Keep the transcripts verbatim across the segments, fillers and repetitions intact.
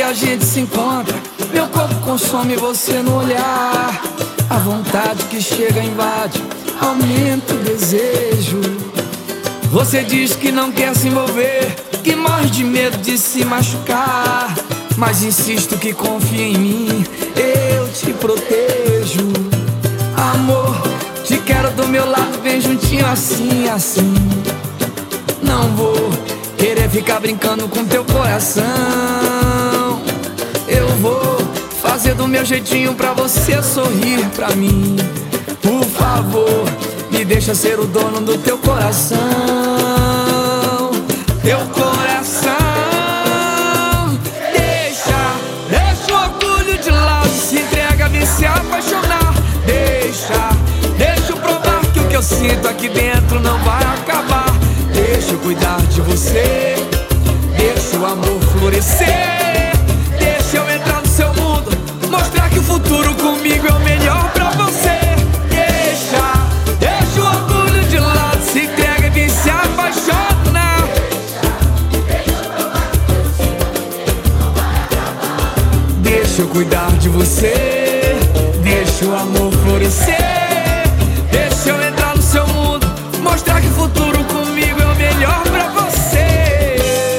a gente se encontra, meu corpo consome você no olhar. A vontade que chega invade, aumenta o desejo. Você diz que não quer se envolver, que morre de medo de se machucar, mas insisto que confia em mim, eu te protejo. Amor, te quero do meu lado, bem juntinho assim, assim. Não vou querer ficar brincando com teu coração. Eu vou fazer do meu jeitinho pra você sorrir pra mim. Por favor, me deixa ser o dono do teu coração. Teu coração. Deixa, deixa o orgulho de lado, se entrega, vem se apaixonar. Deixa, deixa eu provar que o que eu sinto aqui dentro não vai acabar. Deixa eu cuidar de você, deixa o amor florescer. Deixa eu entrar no seu mundo, mostrar que o futuro comigo é o melhor pra você. Deixa, deixa o orgulho de lado, se entrega e vem se apaixonar. Deixa eu cuidar de você, deixa o amor florescer. Deixa eu entrar no seu mundo, mostrar que o futuro comigo é o melhor pra você.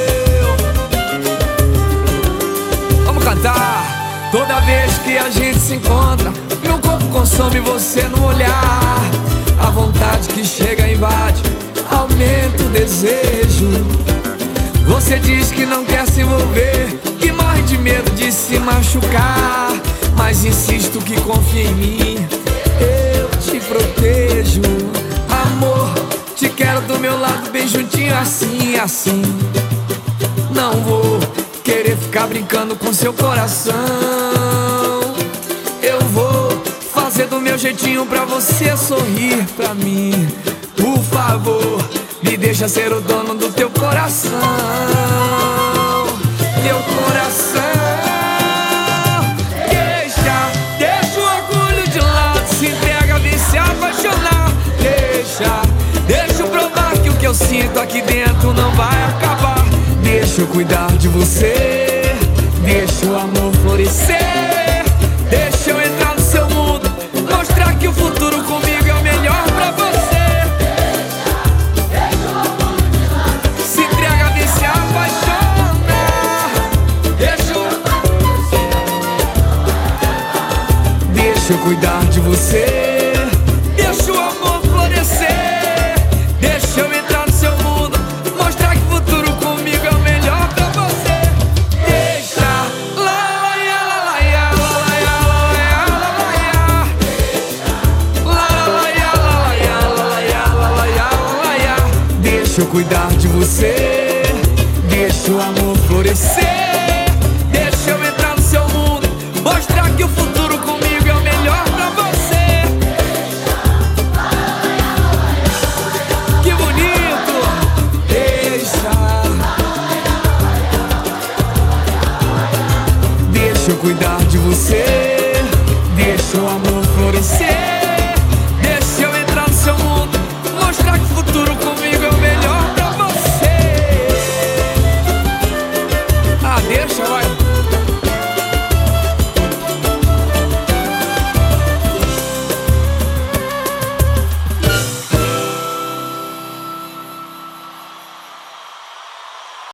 Vamos cantar. Toda vez que a gente se encontra, meu corpo consome você no olhar. A vontade que chega invade, aumenta o desejo. Você diz que não quer se envolver, que morre de medo de se machucar, mas insisto que confia em mim, eu te protejo. Amor, te quero do meu lado, bem juntinho assim, assim. Não vou querer ficar brincando com seu coração. Eu vou fazer do meu jeitinho pra você sorrir pra mim. Por favor, me deixa ser o dono do teu coração. Teu coração. Deixa, deixa o orgulho de lado, se entrega, vem se apaixonar. Deixa, deixa eu provar que o que eu sinto aqui dentro não vai acabar. Deixa eu cuidar de você, deixa o amor florescer. Deixa eu entrar no seu mundo, mostrar que o futuro comigo é o melhor pra você. Se entrega, vem se apaixona. Deixa eu... Deixa eu cuidar de você, deixa o amor florescer. Deixa eu entrar no seu mundo, mostrar que o futuro comigo é o melhor pra você. Deixa, lá, lá, ia, lá, lá, ia, lá, lá, ia, lá, lá, ia. Lá, lá, ia, lá, lá, ia, lá, lá, ia, lá, lá, ia, lá, lá, ia. Deixa eu cuidar de você, deixa o amor florescer. Deixa eu entrar no seu mundo, mostrar que o futuro comigo é o melhor pra você. Que bonito! Deixa, deixa eu cuidar de você, deixa o amor florescer. Deixa eu entrar no seu mundo, mostrar que o futuro comigo